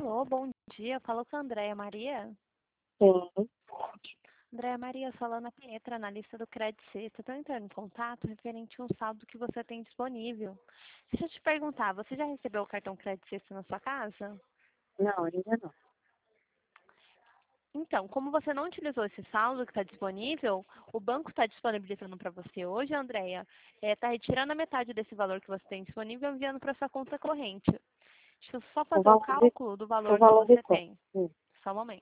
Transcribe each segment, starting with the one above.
Alô, bom dia. Falou com a Andréia Maria. Sim. Andréia Maria, falando a Pietra, analista do Credit Sexta. Estou entrando em contato referente a um saldo que você tem disponível. Deixa eu te perguntar, você já recebeu o cartão Credit Sexta na sua casa? Não, ainda não. Então, como você não utilizou esse saldo que está disponível, o banco está disponibilizando para você hoje, Andréia, está retirando a metade desse valor que você tem disponível e enviando para sua conta corrente. Deixa eu só O fazer o valor de, cálculo do o valor que valor de você quanto? tem. Só um momento.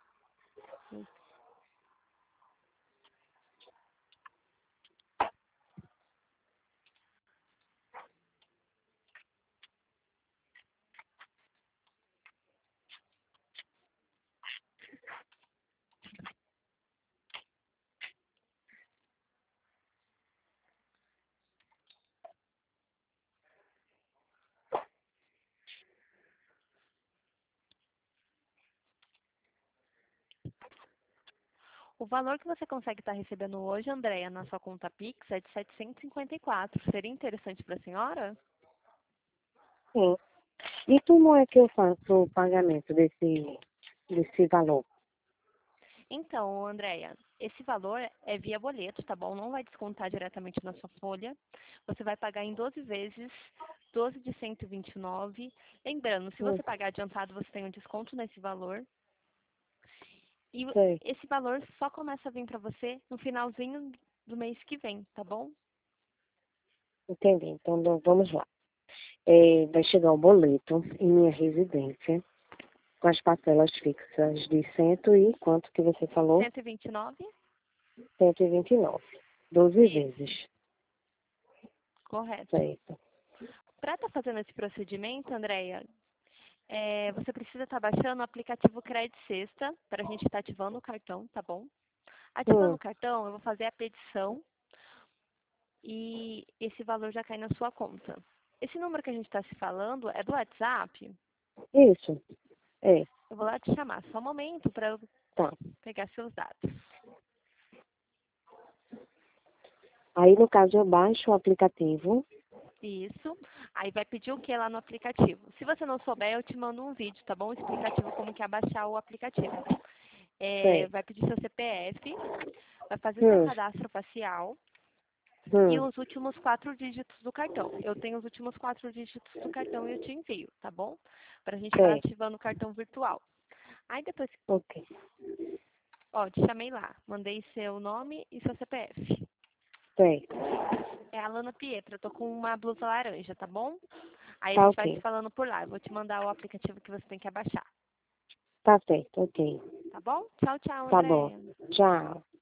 O valor que você consegue estar recebendo hoje, Andréia, na sua conta Pix é de 754. Seria interessante para a senhora? Sim. E como é que eu faço o pagamento desse valor? Então, Andréia, esse valor é via boleto, tá bom? Não vai descontar diretamente na sua folha. Você vai pagar em 12 vezes, 12 de 129. Lembrando, se Hum, você pagar adiantado, você tem um desconto nesse valor. E sei. esse valor só começa a vir para você no finalzinho do mês que vem, tá bom? Entendi. Então, vamos lá. Vai chegar um boleto em minha residência com as parcelas fixas de cento e quanto que você falou? 129? 129. 12 Isso, vezes. correto. Certo. Para estar fazendo esse procedimento, Andréia, você precisa estar baixando o aplicativo Credit Sexta para a gente estar ativando o cartão, tá bom? Ativando Hum, o cartão, eu vou fazer a petição e esse valor já cai na sua conta. Esse número que a gente está se falando é do WhatsApp. isso. É. Eu vou lá te chamar. Só um momento para eu Tá. pegar seus dados. Aí, no caso, eu baixo o aplicativo. Isso. Aí vai pedir o que lá no aplicativo? Se você não souber, eu te mando um vídeo, tá bom? Explicativo como que é baixar o aplicativo. Certo. Vai pedir seu CPF, vai fazer seu Hum, cadastro facial e hum. os últimos 4 dígitos do cartão. Eu tenho os últimos 4 dígitos do cartão e eu te envio, tá bom? Para a gente estar Certo. ativando o cartão virtual. Aí depois, Ok. ó, te chamei lá, mandei seu nome e seu CPF. Certo. É a Lana Pietra, eu tô com uma blusa laranja, tá bom? Aí a Tá gente vai se ok. falando por lá. Eu vou te mandar o aplicativo que você tem que abaixar, Tá certo, ok. tá bom? Tchau, tchau, Tá bom. Andréia. Tchau.